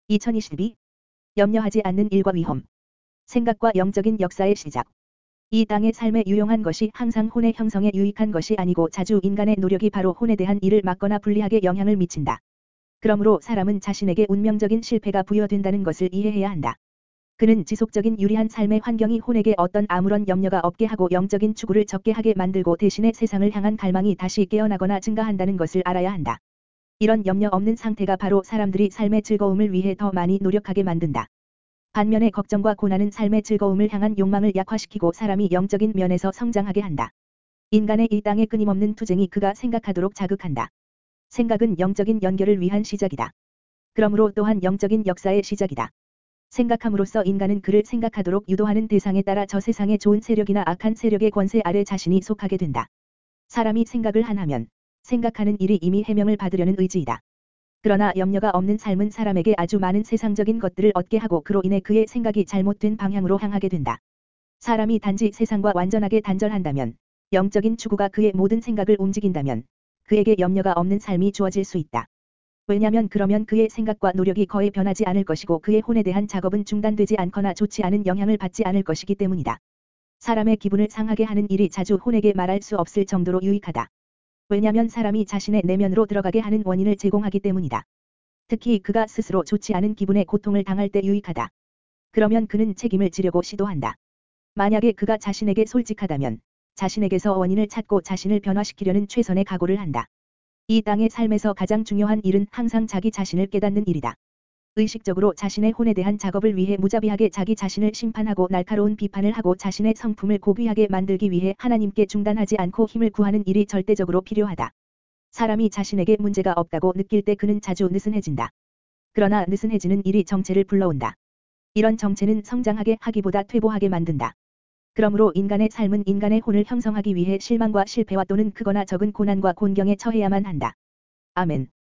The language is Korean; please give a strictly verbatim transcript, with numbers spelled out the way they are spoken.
이천이십이. 염려하지 않는 일과 위험. 생각과 영적인 역사의 시작. 이 땅의 삶에 유용한 것이 항상 혼의 형성에 유익한 것이 아니고 자주 인간의 노력이 바로 혼에 대한 일을 막거나 불리하게 영향을 미친다. 그러므로 사람은 자신에게 운명적인 실패가 부여된다는 것을 이해해야 한다. 그는 지속적인 유리한 삶의 환경이 혼에게 어떤 아무런 염려가 없게 하고 영적인 추구를 적게 하게 만들고 대신에 세상을 향한 갈망이 다시 깨어나거나 증가한다는 것을 알아야 한다. 이런 염려 없는 상태가 바로 사람들이 삶의 즐거움을 위해 더 많이 노력하게 만든다. 반면에 걱정과 고난은 삶의 즐거움을 향한 욕망을 약화시키고 사람이 영적인 면에서 성장하게 한다. 인간의 이 땅의 끊임없는 투쟁이 그가 생각하도록 자극한다. 생각은 영적인 연결을 위한 시작이다. 그러므로 또한 영적인 역사의 시작이다. 생각함으로써 인간은 그를 생각하도록 유도하는 대상에 따라 저 세상의 좋은 세력이나 악한 세력의 권세 아래 자신이 속하게 된다. 사람이 생각을 하나면 생각하는 일이 이미 해명을 받으려는 의지이다. 그러나 염려가 없는 삶은 사람에게 아주 많은 세상적인 것들을 얻게 하고 그로 인해 그의 생각이 잘못된 방향으로 향하게 된다. 사람이 단지 세상과 완전하게 단절한다면, 영적인 추구가 그의 모든 생각을 움직인다면 그에게 염려가 없는 삶이 주어질 수 있다. 왜냐면 그러면 그의 생각과 노력이 거의 변하지 않을 것이고 그의 혼에 대한 작업은 중단되지 않거나 좋지 않은 영향을 받지 않을 것이기 때문이다. 사람의 기분을 상하게 하는 일이 자주 혼에게 말할 수 없을 정도로 유익하다. 왜냐면 사람이 자신의 내면으로 들어가게 하는 원인을 제공하기 때문이다. 특히 그가 스스로 좋지 않은 기분에 고통을 당할 때 유익하다. 그러면 그는 책임을 지려고 시도한다. 만약에 그가 자신에게 솔직하다면 자신에게서 원인을 찾고 자신을 변화시키려는 최선의 각오를 한다. 이 땅의 삶에서 가장 중요한 일은 항상 자기 자신을 깨닫는 일이다. 의식적으로 자신의 혼에 대한 작업을 위해 무자비하게 자기 자신을 심판하고 날카로운 비판을 하고 자신의 성품을 고귀하게 만들기 위해 하나님께 중단하지 않고 힘을 구하는 일이 절대적으로 필요하다. 사람이 자신에게 문제가 없다고 느낄 때 그는 자주 느슨해진다. 그러나 느슨해지는 일이 정체를 불러온다. 이런 정체는 성장하게 하기보다 퇴보하게 만든다. 그러므로 인간의 삶은 인간의 혼을 형성하기 위해 실망과 실패와 또는 크거나 적은 고난과 곤경에 처해야만 한다. 아멘.